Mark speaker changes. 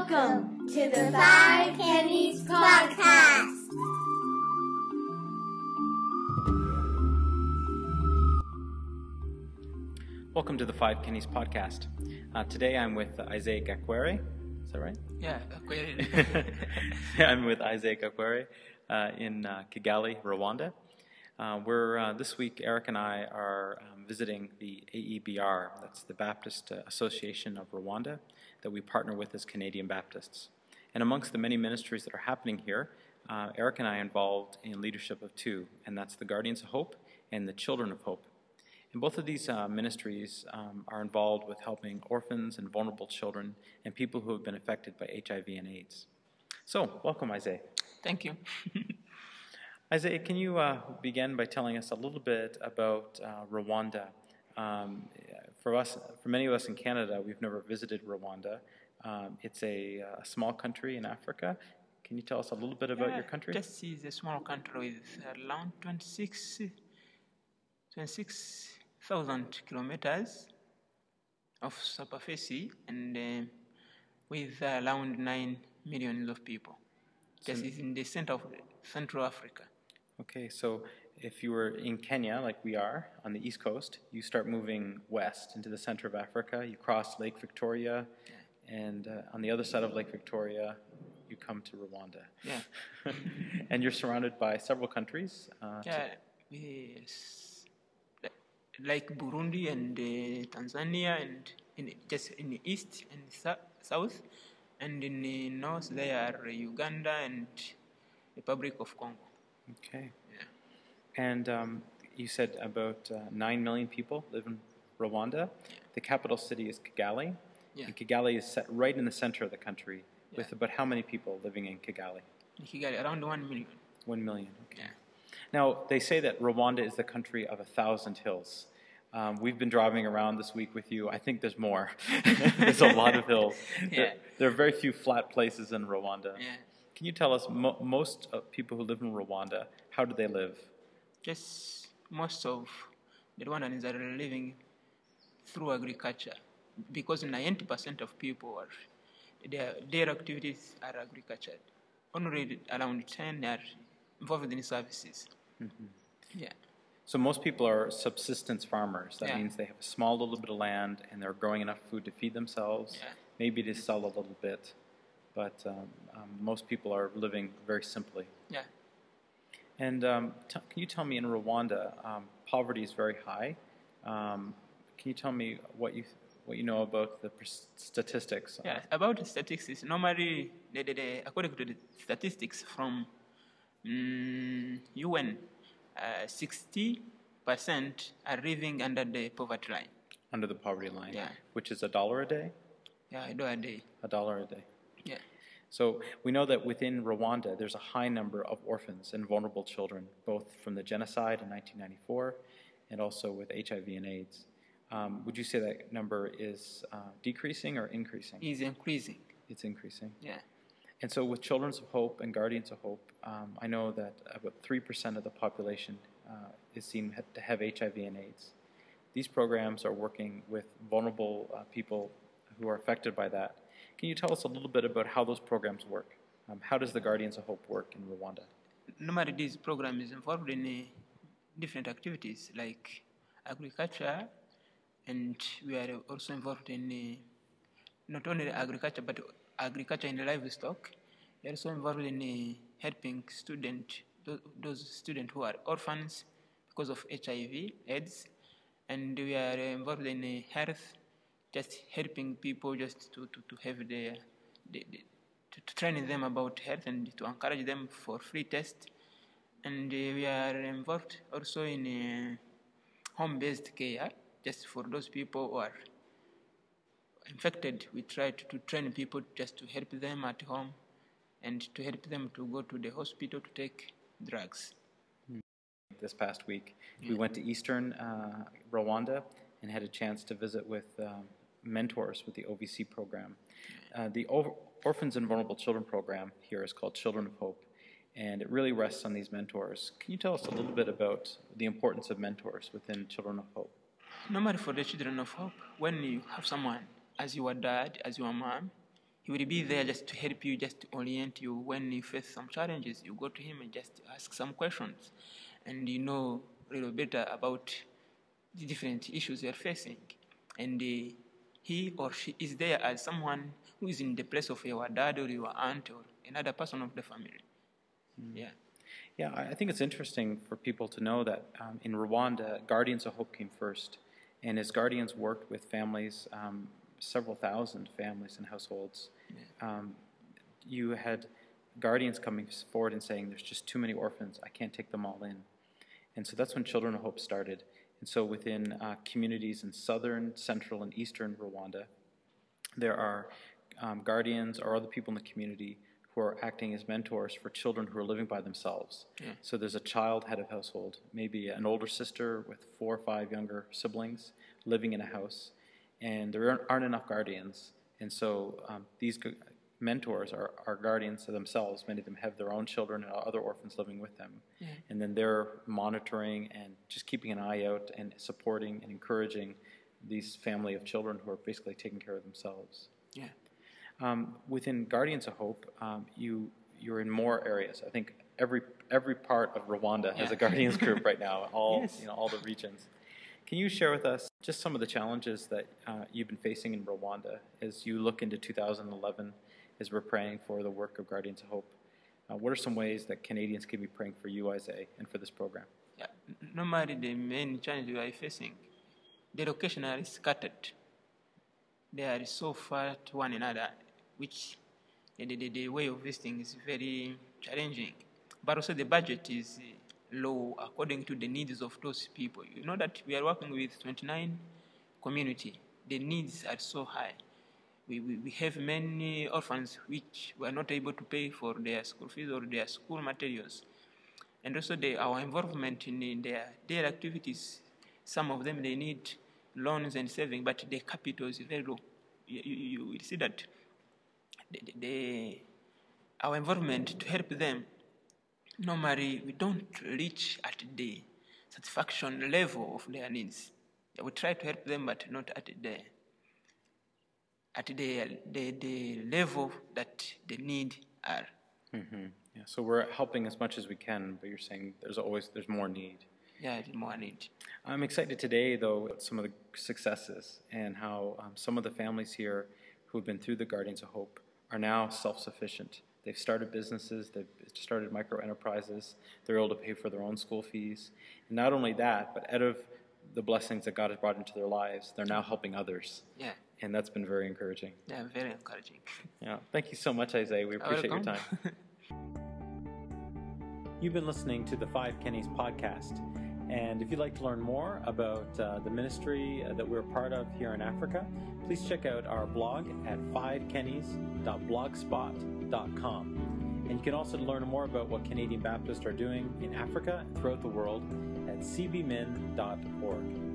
Speaker 1: Welcome to the Five Kenny's Podcast.
Speaker 2: Welcome to the Five Kenny's Podcast. Today I'm with Isaiah Gakwere. Is that right?
Speaker 3: Yeah, Gakwere.
Speaker 2: I'm with Isaiah Gakwere in Kigali, Rwanda. This week, Eric and I are visiting the AEBR, that's the Baptist Association of Rwanda, that we partner with as Canadian Baptists. And amongst the many ministries that are happening here, Eric and I are involved in leadership of two, and that's the Guardians of Hope and the Children of Hope. And both of these ministries are involved with helping orphans and vulnerable children and people who have been affected by HIV and AIDS. So, welcome, Isaiah.
Speaker 3: Thank you.
Speaker 2: Isaiah, can you begin by telling us a little bit about Rwanda? For many of us in Canada, we've never visited Rwanda. It's a small country in Africa. Can you tell us a little bit about your country?
Speaker 3: This is a small country with around 26,000 kilometers of superficie and with around 9 million of people. This is in the center of Central Africa.
Speaker 2: Okay, so if you were in Kenya, like we are, on the east coast, you start moving west into the center of Africa, you cross Lake Victoria, and on the other side of Lake Victoria, you come to Rwanda.
Speaker 3: Yeah.
Speaker 2: And you're surrounded by several countries.
Speaker 3: Yes. Like Burundi and Tanzania, and just in the east and south, and in the north there are Uganda and Republic of Congo.
Speaker 2: Okay.
Speaker 3: Yeah.
Speaker 2: And you said about 9 million people live in Rwanda.
Speaker 3: Yeah.
Speaker 2: The capital city is Kigali.
Speaker 3: Yeah.
Speaker 2: And Kigali is set right in the center of the country.
Speaker 3: Yeah.
Speaker 2: With about how many people living in Kigali?
Speaker 3: In Kigali, around 1 million.
Speaker 2: 1 million, okay.
Speaker 3: Yeah.
Speaker 2: Now, they say that Rwanda is the country of 1,000 hills. We've been driving around this week with you. I think there's more. There's a lot of hills.
Speaker 3: Yeah.
Speaker 2: There are very few flat places in Rwanda.
Speaker 3: Yeah.
Speaker 2: Can you tell us, most people who live in Rwanda, how do they live?
Speaker 3: Just most of the Rwandans are living through agriculture, because 90% of people their activities are agriculture. Only around 10 are involved in services.
Speaker 2: Mm-hmm.
Speaker 3: Yeah.
Speaker 2: So most people are subsistence farmers. That
Speaker 3: Yeah.
Speaker 2: means they have a small little bit of land and they're growing enough food to feed themselves,
Speaker 3: Yeah.
Speaker 2: maybe to sell a little bit. But most people are living very simply.
Speaker 3: Yeah.
Speaker 2: And can you tell me, in Rwanda, poverty is very high. Can you tell me what you know about the statistics?
Speaker 3: Yeah. About the statistics, normally, according to the statistics from UN, 60% are living under the poverty line.
Speaker 2: Under the poverty line,
Speaker 3: Yeah.
Speaker 2: which is $1 a day?
Speaker 3: Yeah, $1 a day.
Speaker 2: $1 a day.
Speaker 3: Yeah.
Speaker 2: So we know that within Rwanda, there's a high number of orphans and vulnerable children, both from the genocide in 1994 and also with HIV and AIDS. Would you say that number is decreasing or increasing?
Speaker 3: Is increasing.
Speaker 2: It's increasing.
Speaker 3: Yeah.
Speaker 2: And so with Children's of Hope and Guardians of Hope, I know that about 3% of the population is seen to have HIV and AIDS. These programs are working with vulnerable people who are affected by that. Can you tell us a little bit about how those programs work? How does the Guardians of Hope work in Rwanda?
Speaker 3: Normally, this program is involved in different activities like agriculture, and we are also involved in not only agriculture, but agriculture and livestock. We are also involved in helping those students who are orphans because of HIV, AIDS, and we are involved in health, just helping people just to have to train them about health and to encourage them for free tests. And we are involved also in home-based care, just for those people who are infected. We try to train people just to help them at home and to help them to go to the hospital to take drugs.
Speaker 2: This past week, we went to eastern Rwanda and had a chance to visit with mentors with the OVC program. The Orphans and Vulnerable Children program here is called Children of Hope, and it really rests on these mentors. Can you tell us a little bit about the importance of mentors within Children of Hope?
Speaker 3: Normally for the Children of Hope, when you have someone as your dad, as your mom, he will be there just to help you, just to orient you. When you face some challenges, you go to him and just ask some questions, and you know a little better about the different issues you're facing. And he or she is there as someone who is in the place of your dad or your aunt or another person of the family. Yeah.
Speaker 2: Yeah, I think it's interesting for people to know that in Rwanda, Guardians of Hope came first. And as Guardians worked with families, several thousand families and households, you had Guardians coming forward and saying, there's just too many orphans, I can't take them all in. And so that's when Children of Hope started. And so within communities in southern, central, and eastern Rwanda, there are Guardians or other people in the community who are acting as mentors for children who are living by themselves. Yeah. So there's a child head of household, maybe an older sister with 4 or 5 younger siblings living in a house, and there aren't enough guardians. And so these mentors are guardians to themselves. Many of them have their own children and other orphans living with them. Yeah. And then they're monitoring and just keeping an eye out and supporting and encouraging these family of children who are basically taking care of themselves.
Speaker 3: Yeah.
Speaker 2: Within Guardians of Hope, you're in more areas. I think every part of Rwanda has a Guardians group right now. All the regions. Can you share with us just some of the challenges that you've been facing in Rwanda as you look into 2011, as we're praying for the work of Guardians of Hope? What are some ways that Canadians can be praying for you, Isaiah, and for this program?
Speaker 3: Yeah, normally the main challenge we are facing, the location are scattered. They are so far to one another, which the way of visiting is very challenging. But also the budget is low according to the needs of those people. You know that we are working with 29 community. The needs are so high. We have many orphans which were not able to pay for their school fees or their school materials. And also our involvement in their daily activities, some of them they need loans and saving, but the capital is very low. You will see that our involvement to help them, normally we don't reach at the satisfaction level of their needs. We try to help them, but not at the level that the need are.
Speaker 2: Mm-hmm. Yeah. So we're helping as much as we can, but you're saying there's more need.
Speaker 3: Yeah, more need.
Speaker 2: I'm excited today, though, about some of the successes and how some of the families here who have been through the Guardians of Hope are now self-sufficient. They've started businesses, they've started micro-enterprises, they're able to pay for their own school fees. And not only that, but out of the blessings that God has brought into their lives, they're now helping others.
Speaker 3: Yeah.
Speaker 2: And that's been very encouraging.
Speaker 3: Yeah, very encouraging.
Speaker 2: Yeah. Thank you so much, Isaiah. We appreciate your time. You've been listening to the Five Kennys podcast. And if you'd like to learn more about the ministry that we're part of here in Africa, please check out our blog at fivekennys.blogspot.com. And you can also learn more about what Canadian Baptists are doing in Africa and throughout the world at cbmin.org.